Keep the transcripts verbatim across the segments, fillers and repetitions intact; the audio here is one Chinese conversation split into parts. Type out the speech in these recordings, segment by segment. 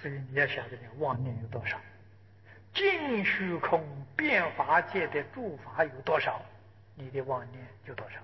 所以你要晓得，你妄念有多少，尽虚空变法界的诸法有多少，你的妄念就多少。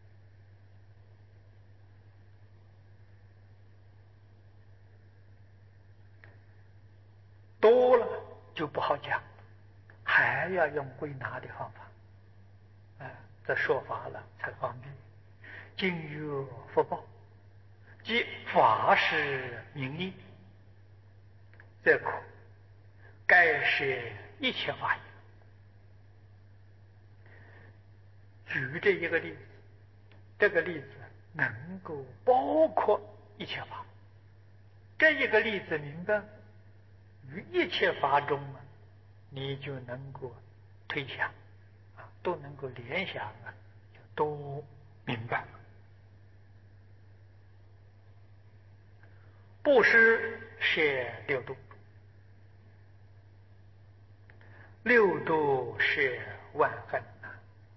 多了就不好讲，还要用归纳的方法，啊，这说法了才方便。今有福报，即法是名义，则可盖舍一切法也。举这一个例子，这个例子能够包括一切法。这一个例子明白，于一切法中啊，你就能够推想啊，都能够联想啊，就都明白。布施是六度，六度是万恨啊。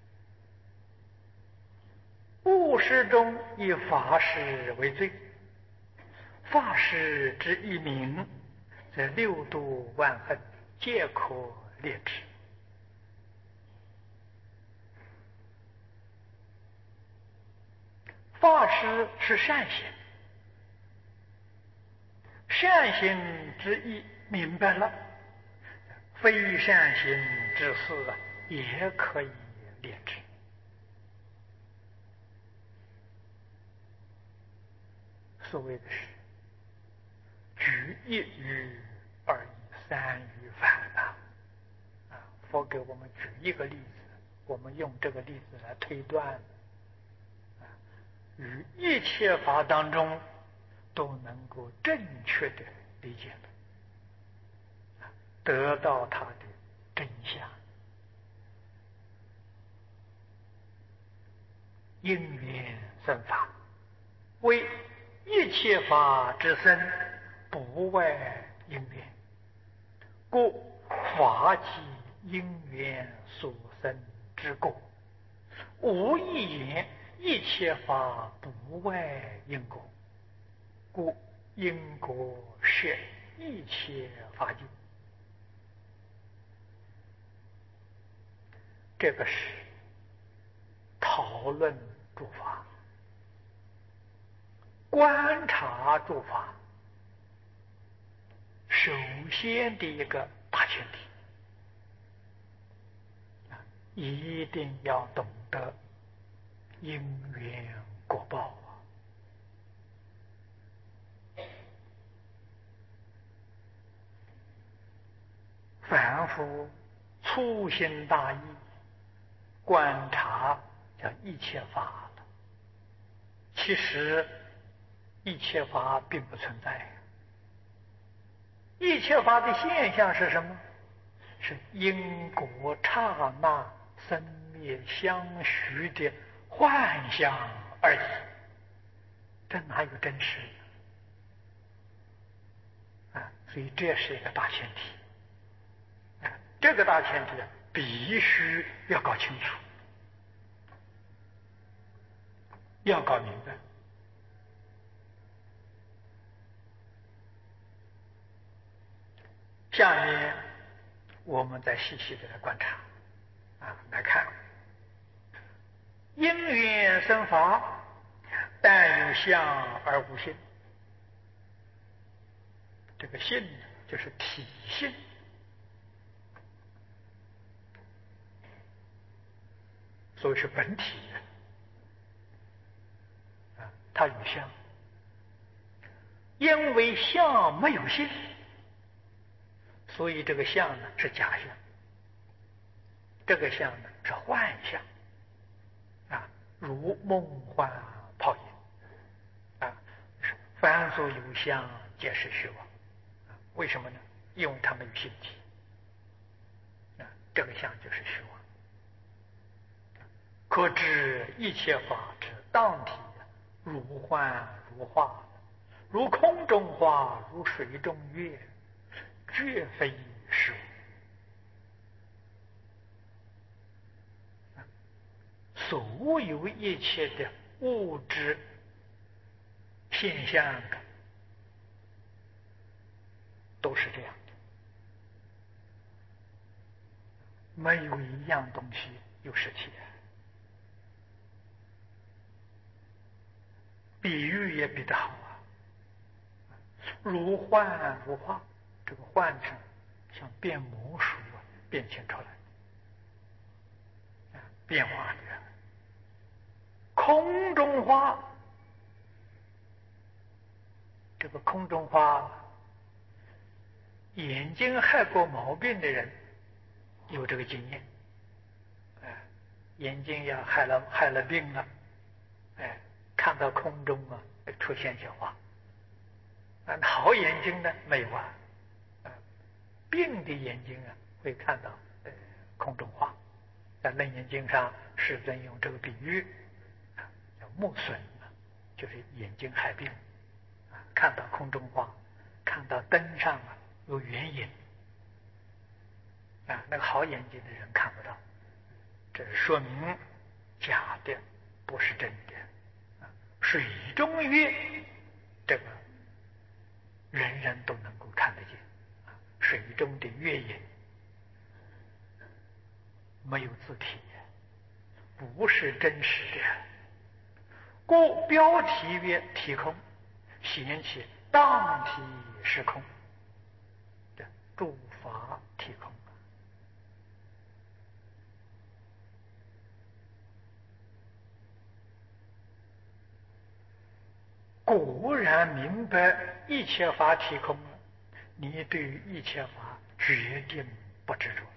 布施中以法施为最，法施之一名，则六度万恨皆可列之。法施是善行，善行之意明白了，非善行之事啊，也可以列之。所谓的是举一语、二语、三语反啊！啊，佛给我们举一个例子，我们用这个例子来推断，啊，于一切法当中都能够正确的理解了，啊，得到它的真相。因缘生法，为一切法之生，不外因缘，故法即因缘所生之果。无一言一切法不外因果，故因果是一切法境。这个是讨论诸法，观察诸法，首先的一个大前提，一定要懂得因缘果报啊！凡夫粗心大意，观察叫一切法了，其实一切法并不存在。一切法的现象是什么？是因果刹那生灭相续的幻象而已，这哪有真实啊？所以这是一个大前提啊，这个大前提必须要搞清楚，要搞明白。下面我们再细细的来观察啊，来看因缘生法，但有相而无性。这个性就是体性，所以是本体啊，它有相，因为相没有性，所以这个相呢是假相，这个相呢是幻相啊，如梦幻泡影啊，凡所有相皆是虚妄啊。为什么呢？因为它没有性体啊，这个相就是虚妄。可知一切法之当体，如幻如化，如空中花，如水中月，绝非实物。所有一切的物质现象， 都是这样的，没有一样东西有实体。比喻也比得好啊，如幻如化，这个幻成像变魔术啊，变现出来啊，变化的空中花，这个空中花，眼睛害过毛病的人有这个经验，哎，眼睛要害了害了病了，哎，看到空中啊出现些花，啊，好眼睛呢没有啊，啊，病的眼睛啊会看到呃空中花，在《楞严经》上世尊用这个比喻，啊，叫目损啊，就是眼睛害病，啊，看到空中花，看到灯上啊有圆影，啊，那个好眼睛的人看不到，这说明假的，不是真的。水中月，这个人人都能够看得见，水中的月影没有字体，不是真实的，故标题曰体空，显起当体是空，这诸法体空。果然明白一切法体空了，你对于一切法决定不执着，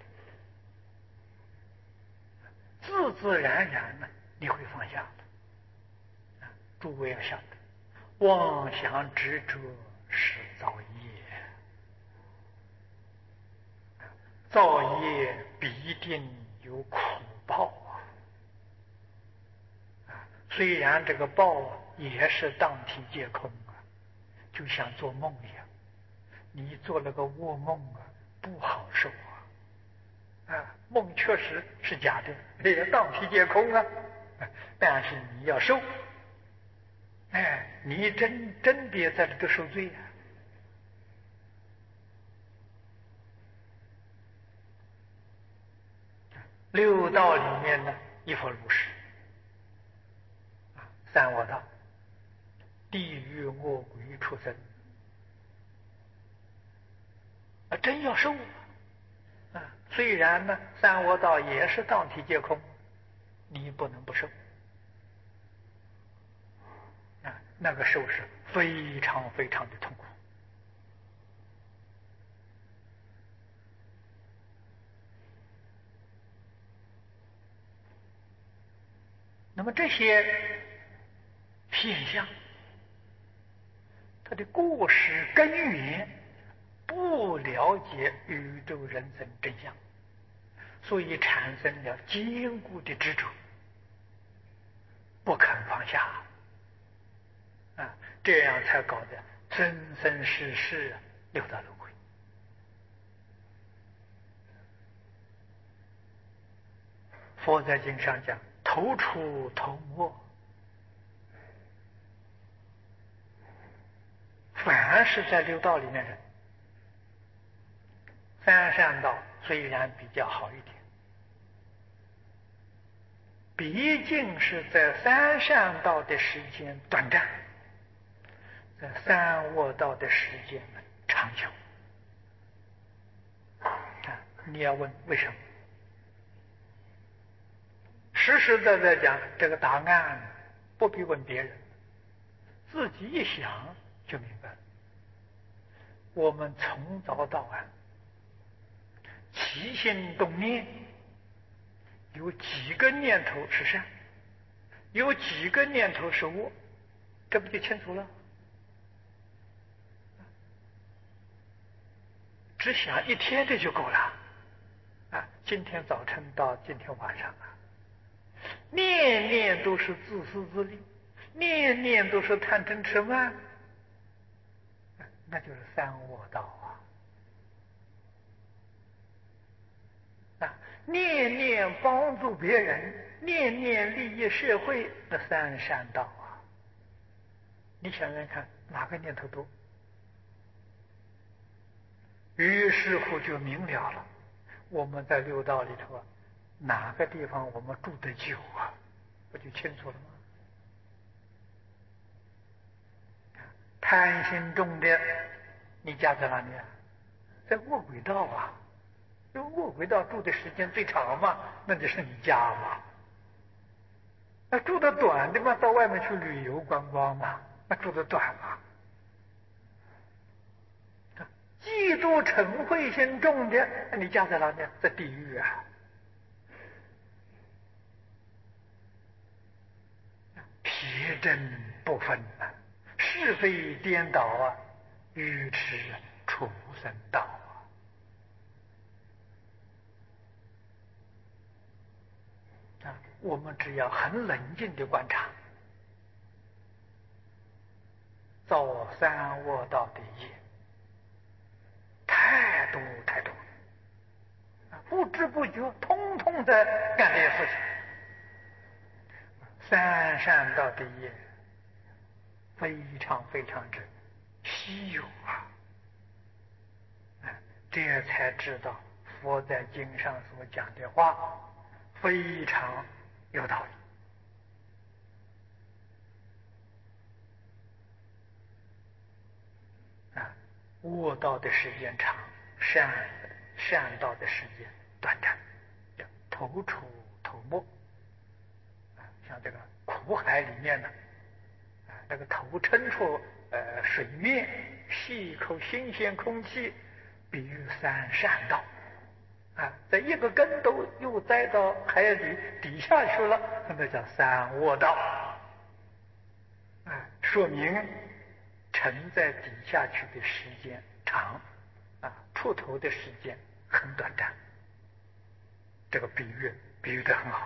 自自然然呢，你会放下的。诸位要晓得，妄想执着是造业，造业必定有苦报啊！虽然这个报也是当体皆空啊，就像做梦一样，你做了个噩梦啊，不好受啊！啊，梦确实是假的，也当体皆空啊，但是你要受，哎，你真真别在这里头受罪啊！六道里面呢，亦复如是啊，三恶道、地狱、恶鬼、畜生啊，真要受啊！虽然呢，三恶道也是当体皆空，你不能不受啊，那个受是非常非常的痛苦。那么这些现象，它的过失根源不了解宇宙人生真相，所以产生了坚固的执着，不肯放下啊，这样才搞得生生世世六道轮回。佛在经上讲，头出头没，凡是在六道里面人，三善道虽然比较好一点，毕竟是在三善道的时间短暂，在三恶道的时间长久啊！你要问为什么？实实在在讲，这个答案不必问别人，自己一想就明白了。我们从早到晚起心动念，有几个念头是善，有几个念头是恶，这不就清楚了？只想一天的就够了啊！今天早晨到今天晚上啊，念念都是自私自利，念念都是贪嗔痴慢，那就是三恶道啊！啊，念念帮助别人，念念利益社会的三善道啊！你想想看，哪个念头多？ 于是乎就明了了，我们在六道里头啊，哪个地方我们住得久啊，不就清楚了吗？贪心重的，你家在哪里啊？在卧轨道啊，因为卧轨道住的时间最长嘛，那就是你家嘛。那住得短的嘛，到外面去旅游观光嘛，那住得短嘛。嫉妒嗔恚心重的，你家在哪里？在地狱啊！邪正不分啊，是非颠倒啊，愚痴畜生道啊！啊，我们只要很冷静的观察，造三恶道的业太多太多，不知不觉通通在干这些事情。三善道的业非常非常之稀有啊！这才知道佛在经上所讲的话非常有道理啊！恶道的时间长，善善道的时间短暂，叫头出头没。像这个苦海里面呢，啊，那个头撑出呃水面，吸一口新鲜空气，比喻三善道。啊，在一个跟斗又栽到海里底下去了，那叫三恶道。啊，说明沉在底下去的时间长，啊，出头的时间很短暂。这个比喻比喻得很好。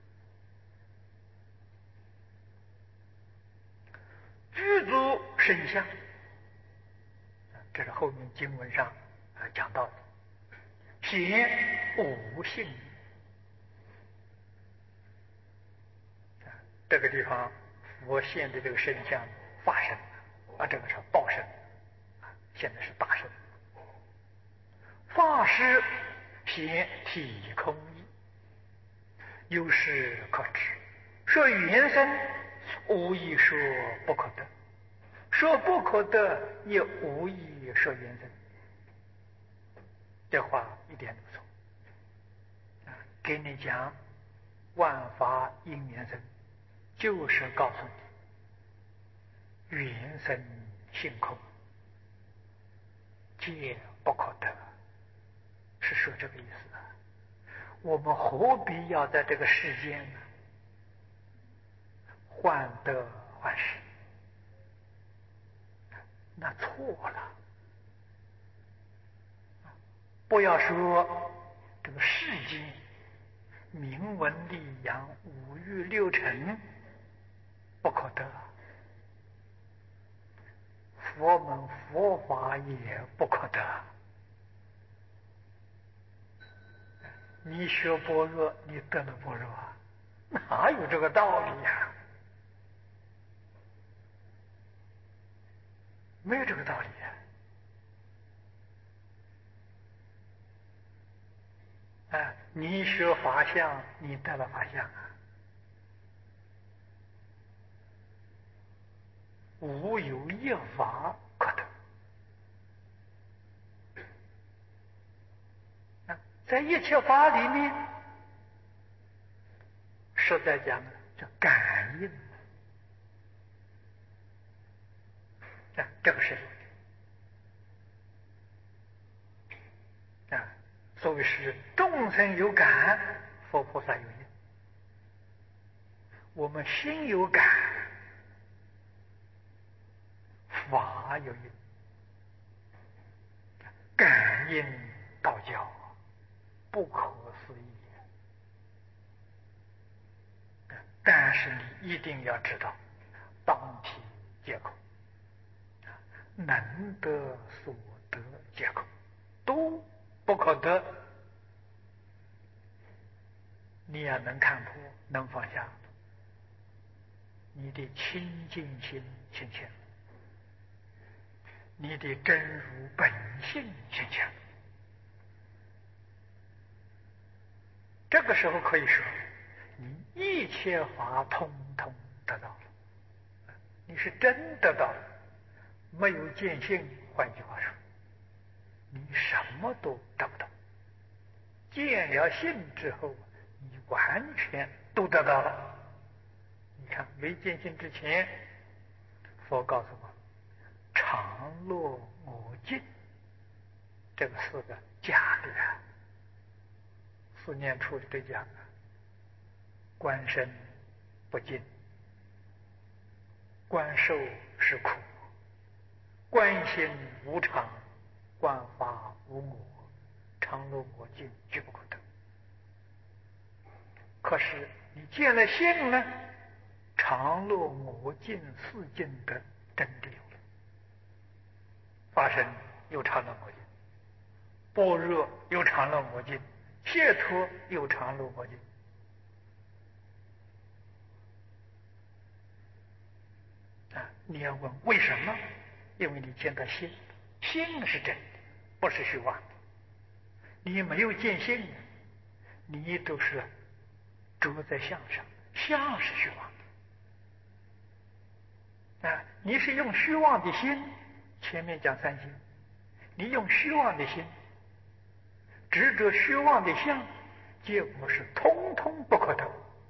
具足身相，这是后面经文上啊讲到的。显无性，这个地方佛现的这个身相法身啊，这个是报身啊，现在是大身。法师显体空义，有事可知。说原身无以说不可得，说不可得也无以说原身。这话一点都不错啊！给你讲万法因缘生，就是告诉你缘生性空，皆不可得，是说这个意思啊。我们何必要在这个世间呢？患得患失，那错了。不要说这个世间名闻利养五欲六尘不可得，佛门佛法也不可得。你学般若，你得了般若啊？哪有这个道理呀？没有这个道理呀！啊，你学法相，你得了法相啊？无有一法可得。啊，在一切法里面，实在讲叫感应啊，这个是啊，所谓是众生有感，佛菩萨有应。我们心有感，法有应，感应道教不可思议。但是你一定要知道，当体皆空，能得所得皆空，都不可得。你要能看破，能放下，你的清净心现前，你的真如本性现前， 强。这个时候可以说，你一切法通通得到了，你是真得到了，没有见性。换句话说，你什么都得不到。见了性之后，你完全都得到了。你看，没见性之前，佛告诉我，常乐我净，这个四个假的啊。四念处里头讲，观身不净，观受是苦，观心无常，观法无我，常乐我净，绝不可得。可是你见了性呢，常乐我净四净的真谛有了，发生又常乐我净，般若又常乐我净，解脱又常乐我净。啊，你要问为什么？因为你见到性，性是真的，不是虚妄的。你没有见性，你都是着在相上，相是虚妄的。啊，你是用虚妄的心，前面讲三心，你用虚妄的心执着虚妄的相，结果是通通不可得。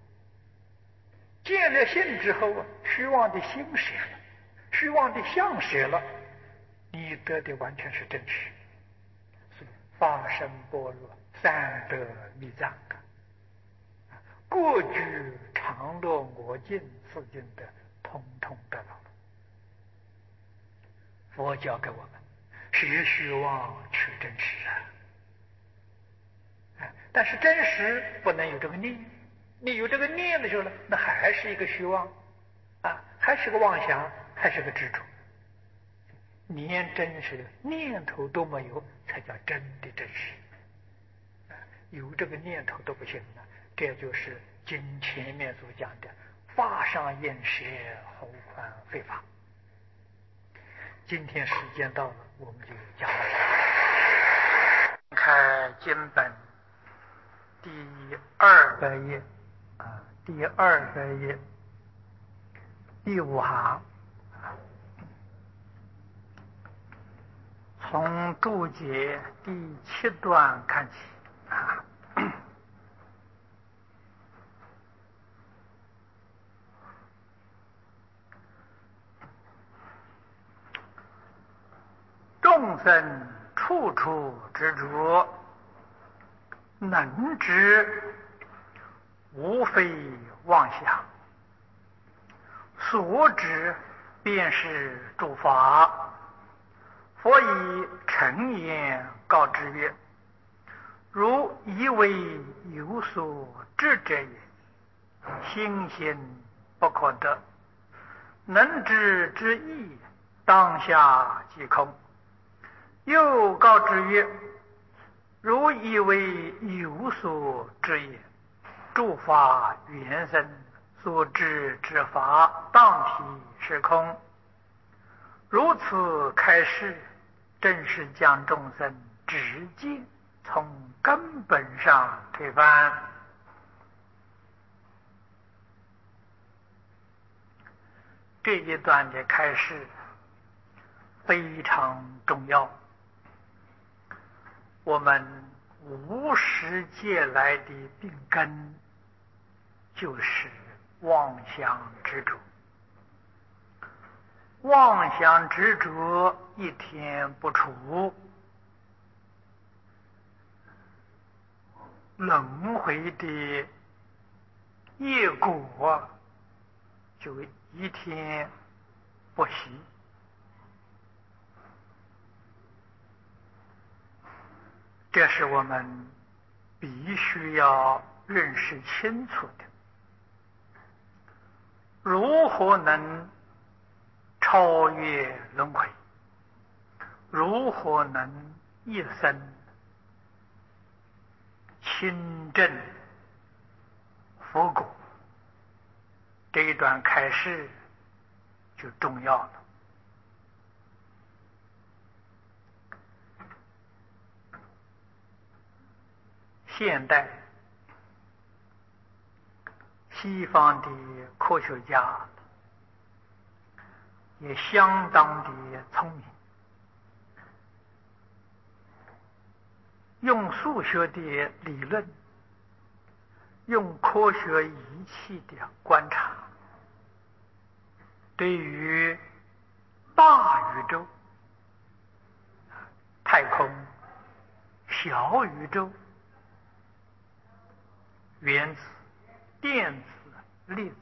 见了性之后啊，虚妄的心舍了，虚妄的相舍了，你得的完全是真实。所以法身般若三得密藏啊，各具常乐我净四净的通通得到了。佛教给我们学虚妄取真实啊。但是真实不能有这个念，你有这个念的时候呢，那还是一个虚妄啊，还是个妄想，还是个执着。连真实的念头都没有，才叫真的真实。有这个念头都不行了，这就是经前面所讲的法上厌舍，何况非法。今天时间到了，我们就讲到这。开经本第二个页啊，第二个页第五行，从注解第七段看起啊。众生处处执着，能知无非妄想，所指便是诸法。佛以诚言告之曰：如以为有所知者也，心心不可得。能知之意，当下即空。又告之曰：如以为有所知也，诸法原生，所知之法，当体是空。如此开示，正是将众生直接从根本上推翻。这一段的开示非常重要，我们无始劫来的病根就是妄想执着。妄想执着一天不除，轮回的业果就一天不息。这是我们必须要认识清楚的。如何能超越轮回？如何能一生亲证佛果？这一段开示就重要了。 现代西方的科学家也相当的聪明，用数学的理论，用科学仪器的观察，对于大宇宙、太空、小宇宙、原子、电子、粒子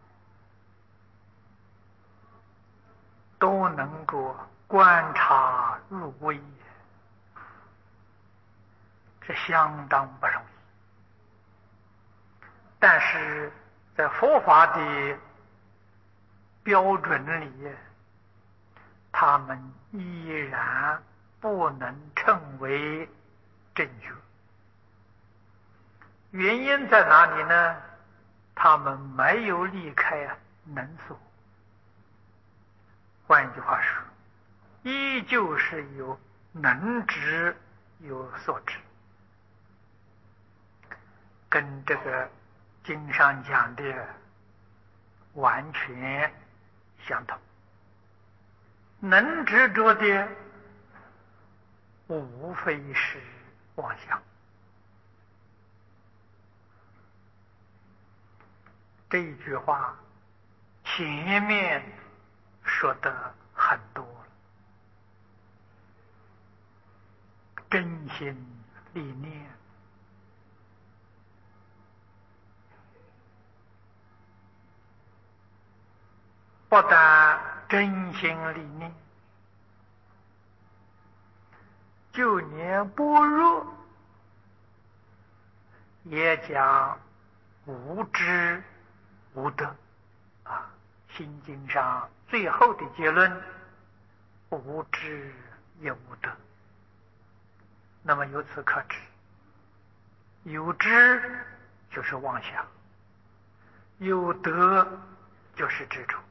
都能够观察入微，这相当不容易。但是在佛法的标准里，他们依然不能称为正确。原因在哪里呢？他们没有离开能所，换一句话说，依旧是有能知有所知，跟这个经上讲的完全相同。能知着的无非是妄想。这一句话前面说的很多了，真心理念，不但真心理念，就连般若也讲无知无得啊，心经上最后的结论，无知也无得。那么由此可知，有知就是妄想，有得就是执着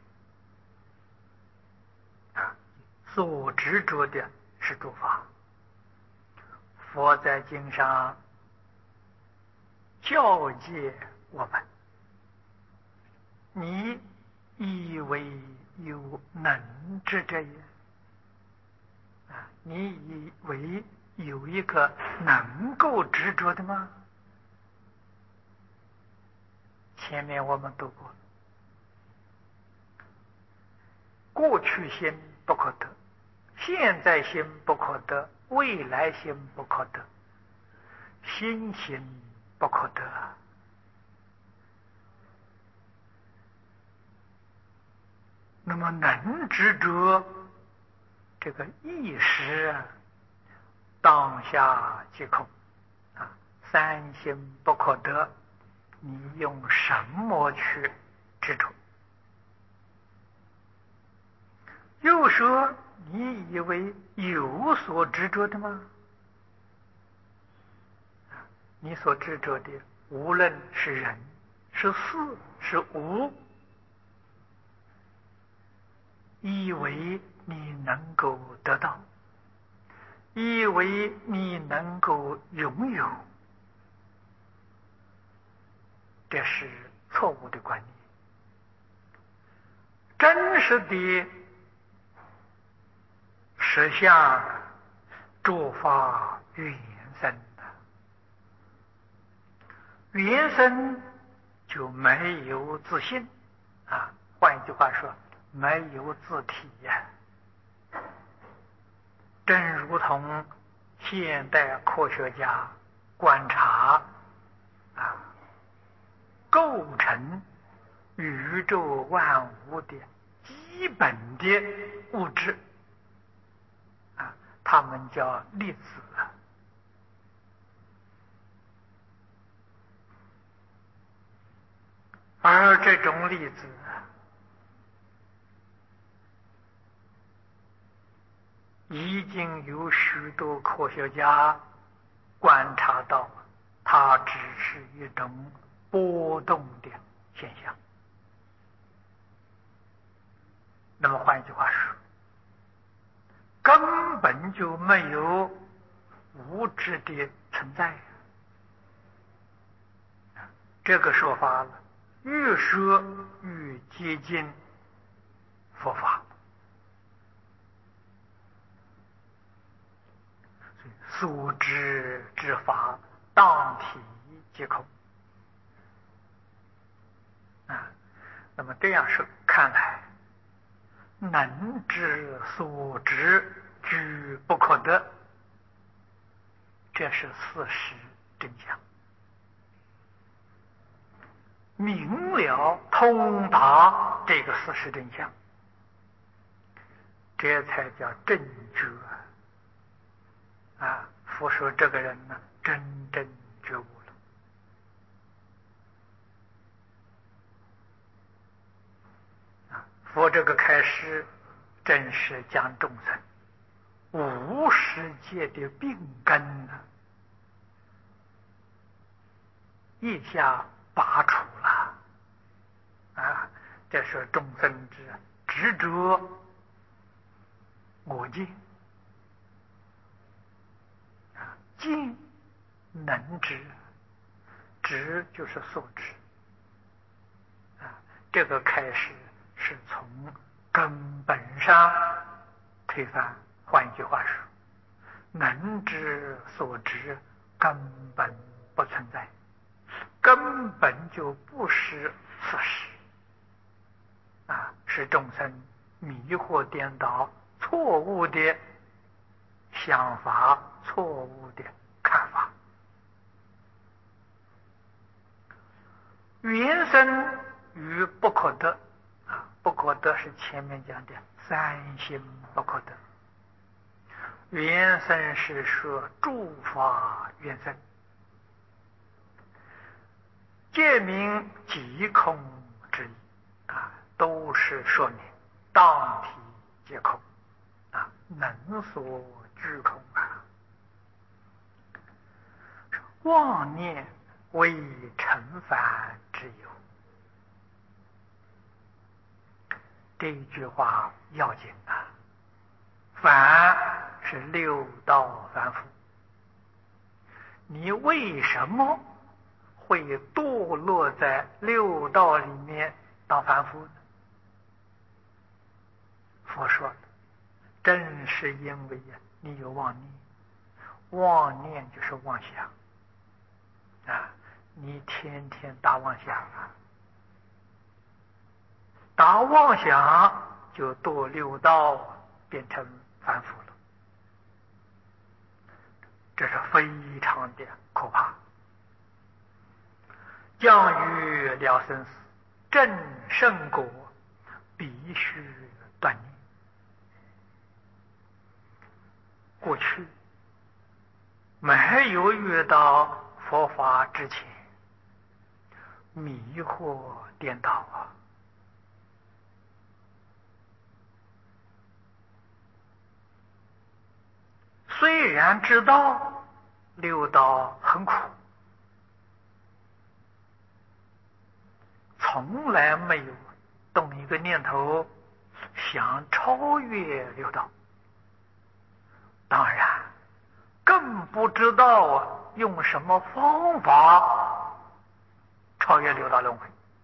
啊，所执着的是诸法。佛在经上教诫我们，你以为有能知者也啊？你以为有一个能够执着的吗？前面我们读过，过去心不可得，现在心不可得，未来心不可得，心心不可得。那么能执着这个意识当下即空啊，三心不可得，你用什么去执着？又说你以为有所执着的吗？你所执着的，无论是人是事是物，以为你能够得到，以为你能够拥有，这是错误的观念。真实的实相诸法缘生的，缘生就没有自性啊，换一句话说，没有自体呀、啊。正如同现代科学家观察啊，构成宇宙万物的基本的物质啊，他们叫粒子。而这种粒子已经有许多科学家观察到，它只是一种波动的现象。那么换一句话说，根本就没有物质的存在。 这个说法了，越说越接近佛法。所知之法，当体即空。啊，那么这样说看来，能知所知俱不可得，这是事实真相。明了通达这个事实真相，这才叫正觉。啊，佛说这个人呢，真正觉悟了。啊，佛这个开示，正是将众生无世界的病根呢，一下拔除了。啊，这是众生之执着我见。见能知，知就是所知。啊，这个开始是从根本上推翻。换一句话说，能知所知根本不存在，根本就不是事实。啊，是众生迷惑颠倒、错误的想法、错误的看法。原生于不可得。啊，不可得是前面讲的三心不可得。原生是说诸法原生，借名即空之意。啊，都是说明当体皆空。啊，能所俱空啊。妄念为成凡之有，这一句话要紧啊。凡是六道凡夫，你为什么会堕落在六道里面当凡夫呢？佛说了，正是因为你有妄念。妄念就是妄想啊，你天天打妄想啊，打妄想就堕六道，变成凡夫了。这是非常的可怕。将于了生死，正圣果，必须断念。过去没有遇到佛法之前，迷惑颠倒啊。虽然知道六道很苦，从来没有动一个念头想超越六道。当然更不知道啊用什么方法超越六道轮回。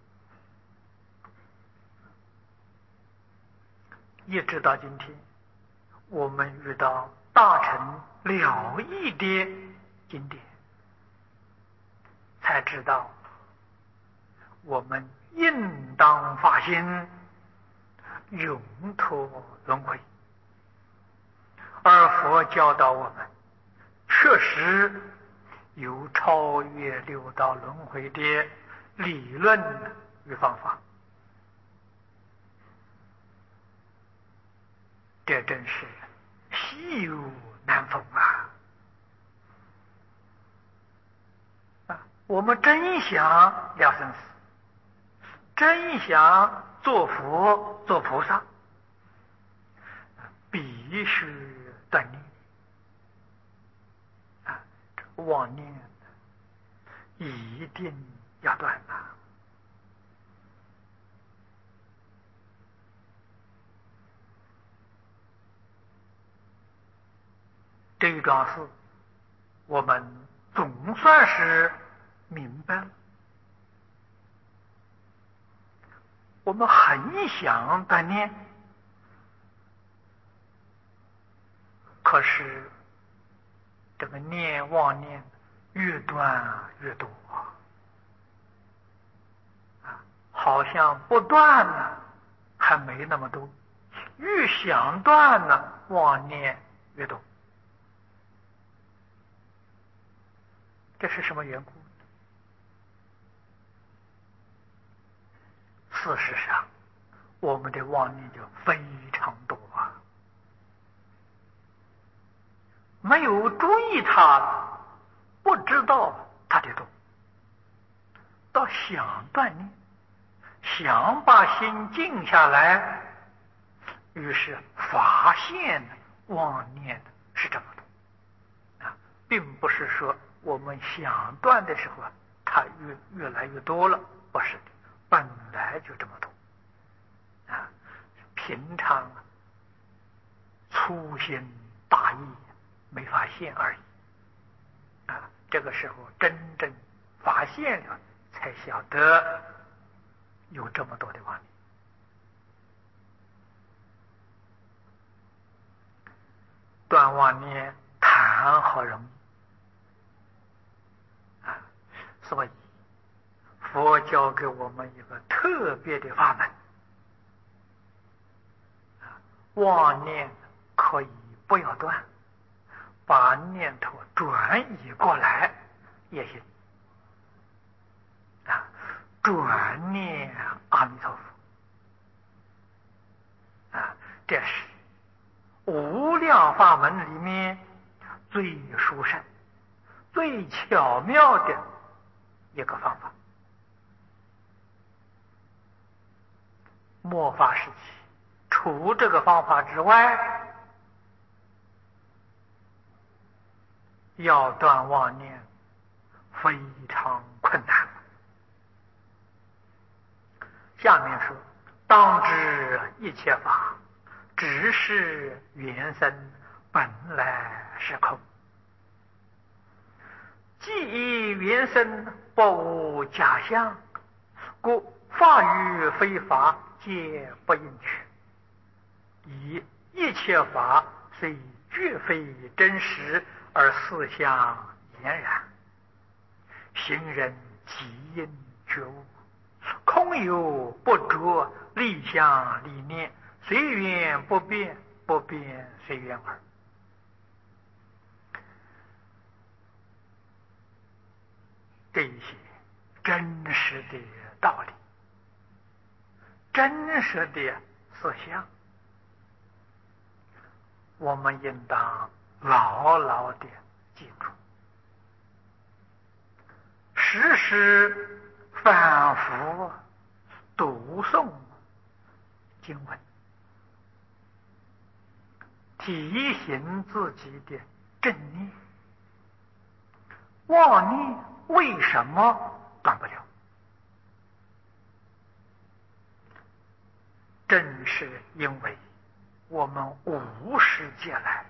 一直到今天，我们遇到大乘了义的经典，才知道我们应当发心永脱轮回。而佛教导我们，确实有超越六道轮回的理论与方法。这真是稀有难逢啊！啊，我们真想了生死，真想做佛做菩萨，必须断念啊！妄念一定要断啊！这一桩事，我们总算是明白了。 我们很想锻炼，可是这个念妄念越断越多啊，好像不断呢还没那么多，越想断呢妄念越多，这是什么缘故？事实上，我们的妄念就非常多啊，没有注意它，不知道它的多，到想锻炼，想把心静下来，于是发现妄念是这么多啊，并不是说我们想断的时候啊，它越越来越多了，不是的，本来就这么多啊，平常粗心大意没发现而已啊，这个时候真正发现了，才晓得有这么多的妄念。断妄念谈好容易啊，所以佛教给我们一个特别的法门啊，妄念可以不要断，把念头转移过来也行啊，转念阿弥陀佛啊，这是无量法门里面最殊胜、最巧妙的一个方法。末法时期，除这个方法之外，要断妄念非常困难。下面说，当知一切法只是缘生，本来是空。既以缘生，不无假象，故法与非法皆不应取。以一切法虽绝非真实，而四相俨然，行人即应觉悟，空有不着，立相立念，随缘不变，不变随缘耳。这一些真实的道理，真实的思想，我们应当牢牢的记住，时时反复读诵经文，提醒自己的正念。妄念为什么断不了？正是因为我们无始劫来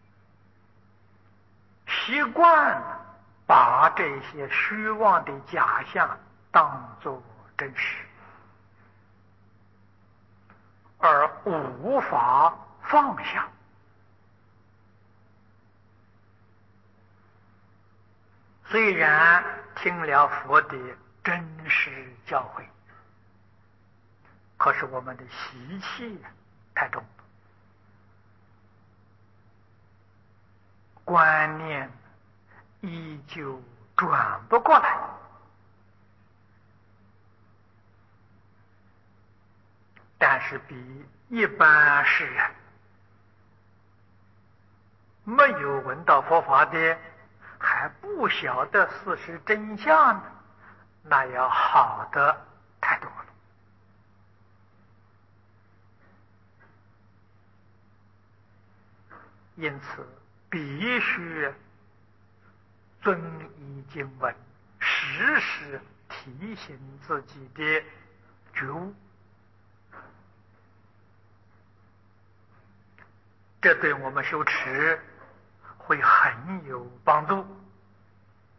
习惯把这些虚妄的假象当作真实，而无法放下。虽然听了佛的真实教诲，可是我们的习气太重了，观念依旧转不过来。但是比一般世人没有闻到佛法的，还不晓得事实真相呢，那要好的太多了。因此必须遵依经文，时时提醒自己的觉悟，这对我们修持会很有帮助。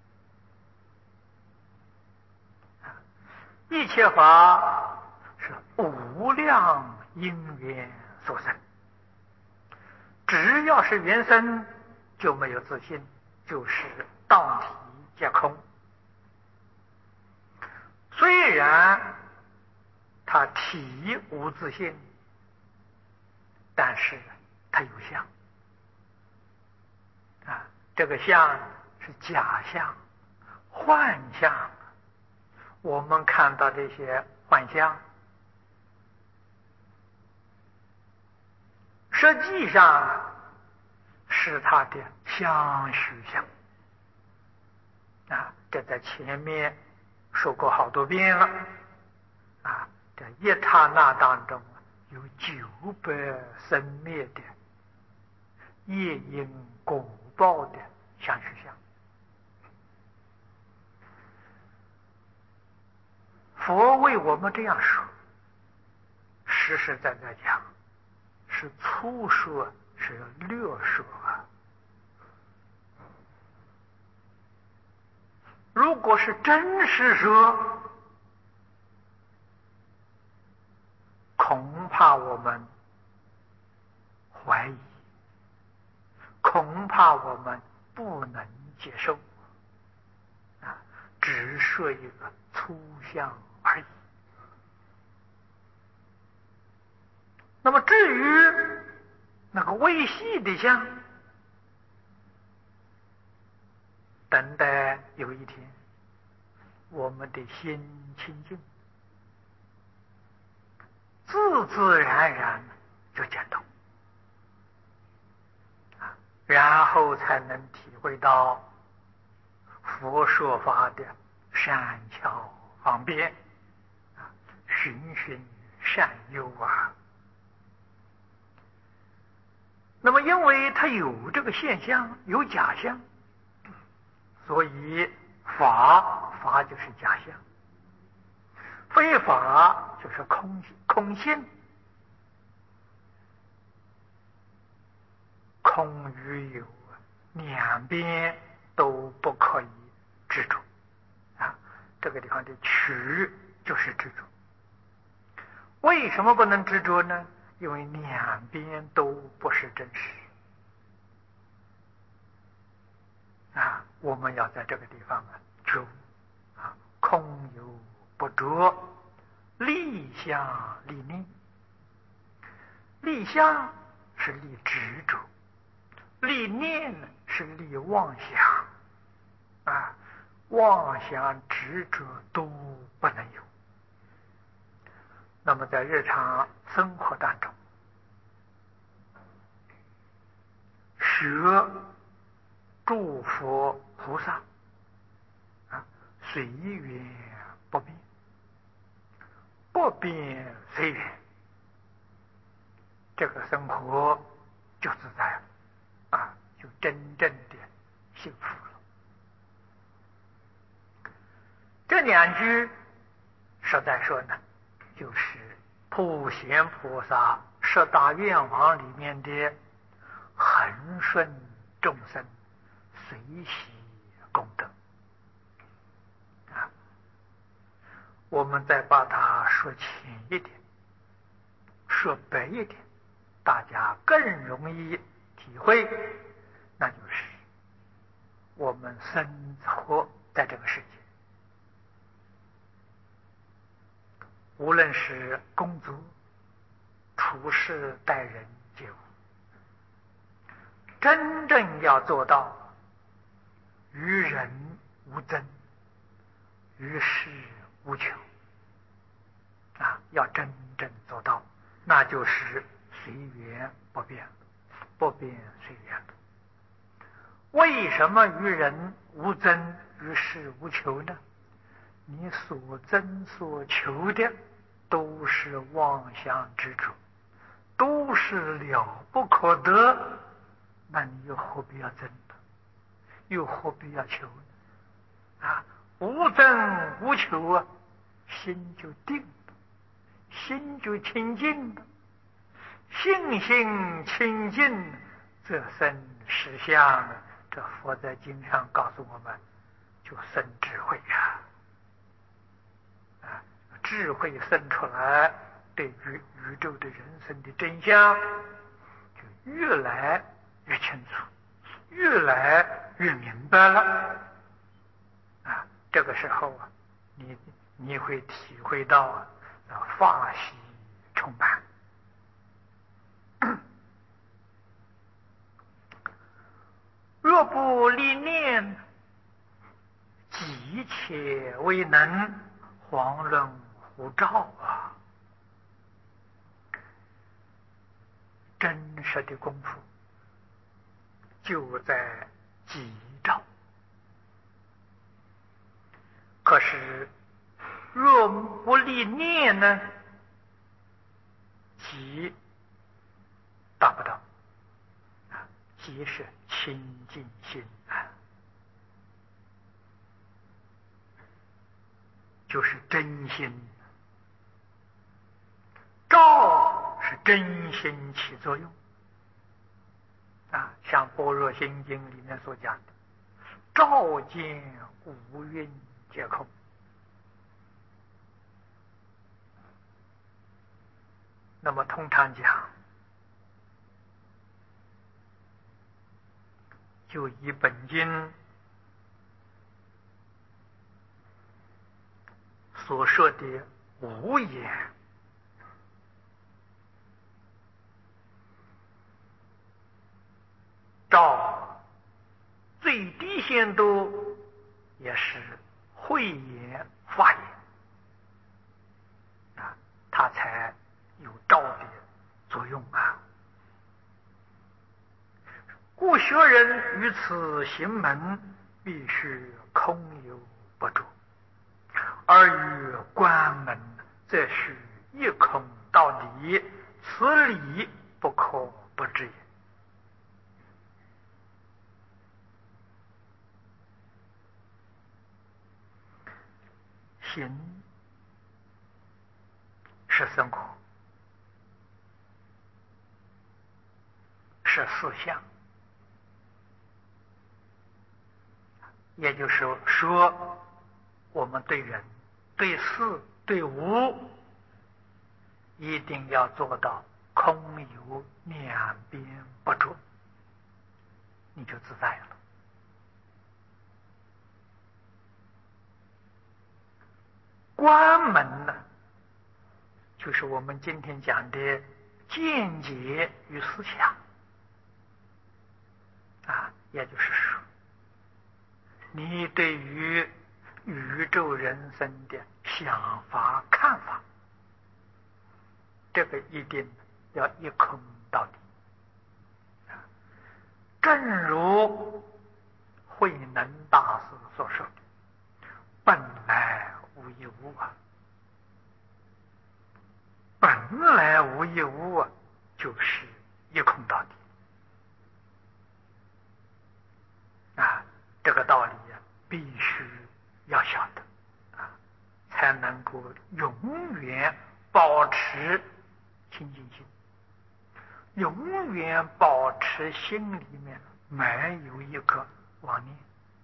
一切法是无量因缘所生。只要是缘生，就没有自性，就是当体皆空。虽然它体无自性，但是它有相啊，这个相是假象、幻象。我们看到这些幻象，实际上是它的相虚相啊，这在前面说过好多遍了啊。这一刹那当中有九百生灭的业因果报的相虚相。佛为我们这样说，实实在在讲，是粗说，是略说啊。如果是真实说，恐怕我们怀疑，恐怕我们不能接受啊，只说一个粗相而已。那么至于那个微细的相，等待有一天我们的心清净，自自然然就见到，然后才能体会到佛说法的善巧方便，循循善诱啊。那么因为它有这个现象，有假象，所以法法就是假象，非法就是空空性。空与有两边都不可以执着啊，这个地方的取就是执着。为什么不能执着呢？因为两边都不是真实啊，我们要在这个地方啊觉悟啊，空有不着，立相立念。立相是立执着，立念是立妄想啊，妄想执着都不能有。那么在日常生活当中，学诸佛菩萨啊，随缘不变，不变随缘，这个生活就自在了啊，就真正的幸福了。这两句实在说呢，就是普贤菩萨十大愿望里面的恒顺众生随喜功德啊。我们再把它说浅一点，说白一点，大家更容易体会，那就是我们生活在这个世界，无论是工作、处事、待人接物，真正要做到与人无争，与世无求啊，要真正做到，那就是随缘不变，不变随缘。为什么与人无争，与世无求呢？你所争所求的都是妄想执着，都是了不可得，那你又何必要争呢？又何必要求呢？啊，无争无求啊，心就定了，心就清净了，信心清净，这生实相，这佛在经上告诉我们，就生智慧呀、啊！啊，智慧生出来， 对于宇宙的人生的真相就越来越清楚，越来越明白了啊！这个时候啊，你你会体会到啊，法喜充满。若不立念，急切未能，遑论护照啊！真实的功夫就在急照。可是若不立念呢，急达不到。即是清净心啊，就是真心。照是真心起作用啊，像《般若心经》里面所讲的，照见五蕴皆空。那么通常讲，就以本经所说的无言，照最低限度也是慧眼法眼啊，它才有照的作用啊。故学人于此行门，必须空有不着；而于关门，则须一空到底，此理不可不知也。行是生活，是思想，也就是说，我们对人、对事、对物，一定要做到空有两边不着，你就自在了。关门呢，就是我们今天讲的见解与思想啊，也就是说，你对于宇宙人生的想法看法，这个一定要一空到底。正如慧能大师所说，本来无一物啊，本来无一物啊，就是一空到底啊。这个道理啊，必须要晓得啊，才能够永远保持清净心，永远保持心里面没有一个妄念。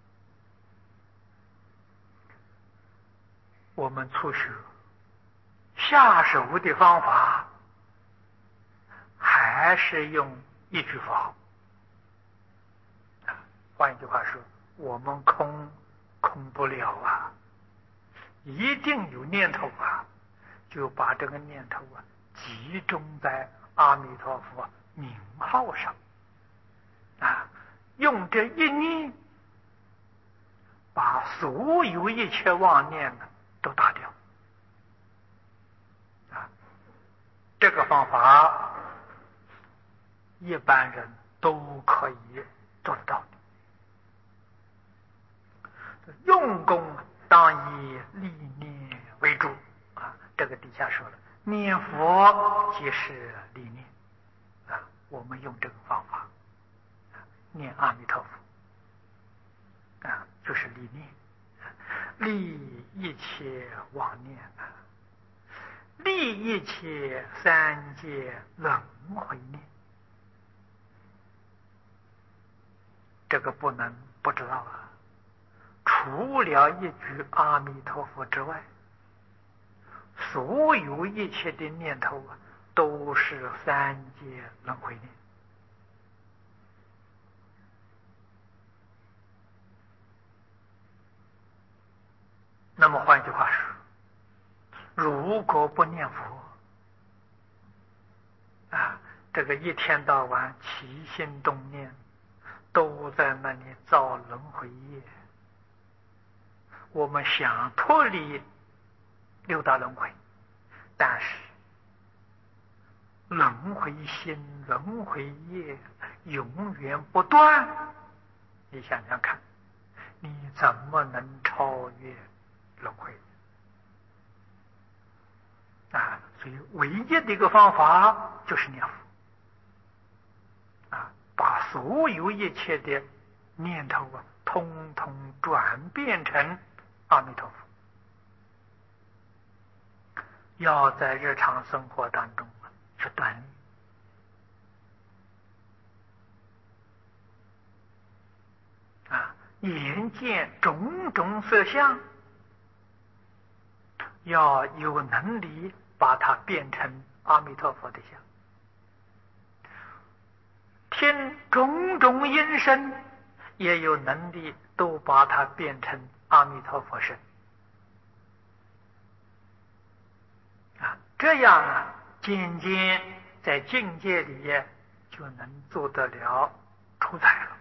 我们初学下手的方法，还是用一句法。换一句话说，我们空空不了啊，一定有念头啊，就把这个念头啊集中在阿弥陀佛名号上啊，用这一念把所有一切妄念呢都打掉啊。这个方法一般人都可以做得到的。用功当以立念为主啊，这个底下说了，念佛即是立念啊，我们用这个方法念阿弥陀佛啊，就是立念，立一切妄念啊，立一切三界轮回念，这个不能不知道啊。除了一句阿弥陀佛之外， 所有一切的念头啊，都是三界轮回念。那么换句话说，如果不念佛啊，这个一天到晚起心动念都在那里造轮回业，我们想脱离六道轮回，但是轮回心、轮回业永远不断，你想想看，你怎么能超越轮回啊？所以唯一的一个方法就是念佛啊，把所有一切的念头啊，通通转变成阿弥陀佛。要在日常生活当中啊去锻炼啊，眼见种种色相，要有能力把它变成阿弥陀佛的相；听种种音声，也有能力都把它变成阿弥陀佛声。啊，这样啊，渐渐在境界里就能做得了出彩了。